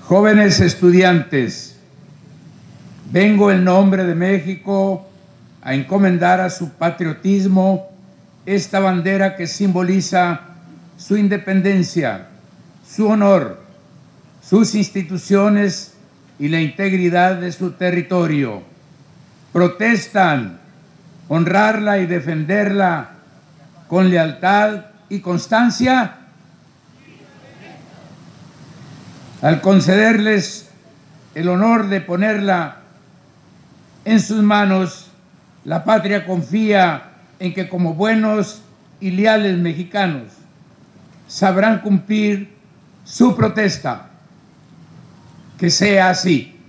Jóvenes estudiantes, vengo en nombre de México a encomendar a su patriotismo esta bandera que simboliza su independencia, su honor, sus instituciones y la integridad de su territorio. Protestan honrarla y defenderla con lealtad y constancia. Al concederles el honor de ponerla en sus manos, la patria confía en que como buenos y leales mexicanos sabrán cumplir su protesta. Que sea así.